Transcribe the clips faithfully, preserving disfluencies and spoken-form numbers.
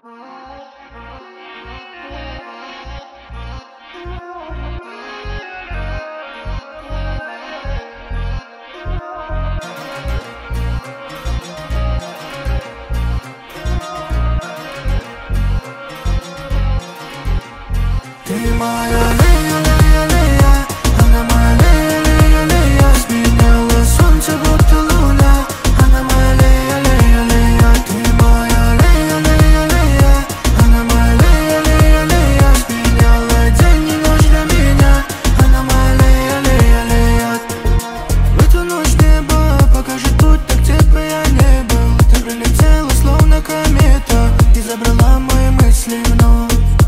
Ты моя Лея, Лея, Лея, она моя Лея, Лея, Лея. Сменяла солнце, будто луна, она моя Лея, Лея, Лея. Ты моя Лея, Лея, Лея, она моя Лея, Лея, Лея. Сменяла день и ночь для меня, она моя Лея, Лея, Лея. В эту ночь небо покажет путь, так где бы я не был. Ты прилетела, словно комета, и забрала мои мысли вновь.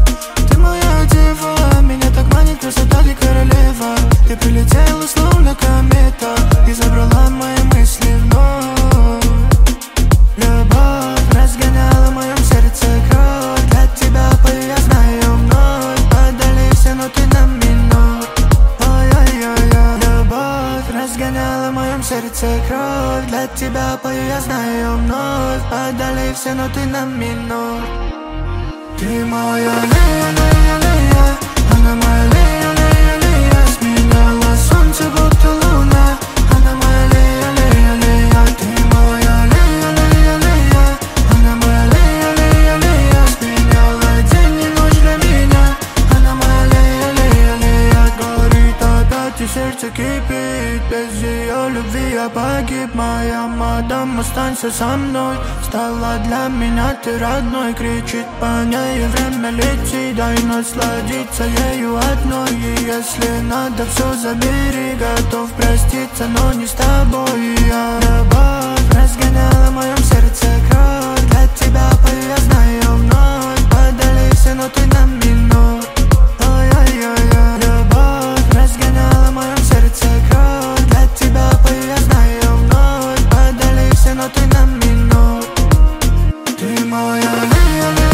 Меня так манит красота, ты королева. Ты прилетела, словно комета, и забрала мои мысли вновь. Любовь разгоняла в моем сердце кровь. Для тебя пою, я знаю, вновь подали все ноты на минор. Ой-ой-ой-ой. Любовь разгоняла в моем сердце кровь. Для тебя пою, я знаю, вновь подали все ноты на минор. Ты моя Лея, Лея, Лея, она моя Лея, Лея, Лея. Сменяла солнце, будто луна, она моя Лея, Лея, Лея. Ты моя Лея, Лея, Лея, она моя Лея, Лея, Лея. Сменяла день и ночь для меня, она моя Лея, Лея, Лея. Горит опять и сердце кипит, без ее любви я погиб. Моя мадам, останься со мной, стала для меня ты родной. Кричит по ней, время летит, дай насладиться ею одной. И если надо, все забери, готов проститься, но не с тобой. Я любовь разгоняла в моем сердце кровь. Для тебя пою, я знаю, вновь подали все ноты на минор. Ой-ой-ой-ой. Любовь разгоняла в моем сердце кровь. Для тебя пою, я знаю, вновь подали все ноты на минор. Ты моя Лея, Лея.